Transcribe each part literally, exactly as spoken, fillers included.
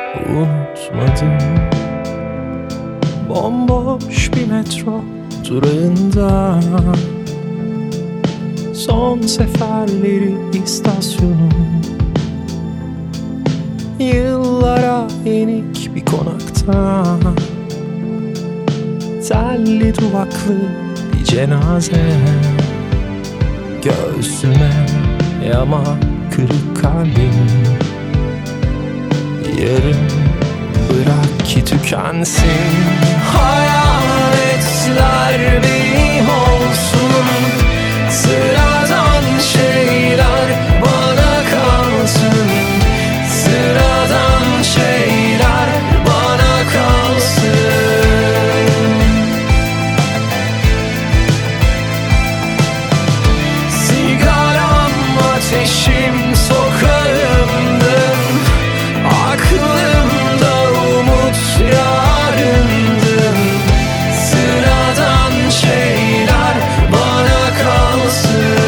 unutmadım. Bomboş bir metro durağında, son seferleri istasyonu, yıllara yenik bir konakta, telli duvaklı bir cenaze. Göğsüme yama kırık kalbim, yarın bırak ki tükensin. Hayaletler benim olsun, sıradan şeyler bana kalsın. Sıradan şeyler bana kalsın. Sigaram ateşim sokağımdın, aklımda umut yarındın. Sıradan şeyler bana kalsın.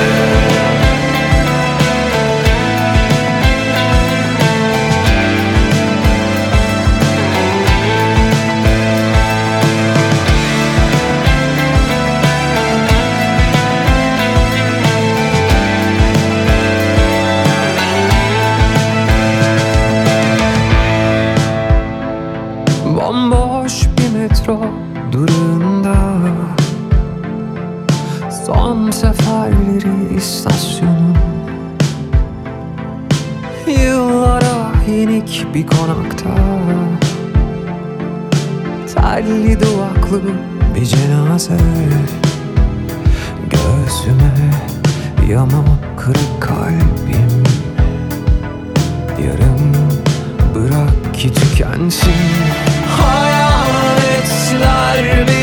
Bomboş bir metro durağında, son seferleri istasyonu, yıllara yenik bir konakta, telli duvaklı bir cenaze. Göğsüme yama kırık kalbim, yarım bırak ki tükensin. Hayaletler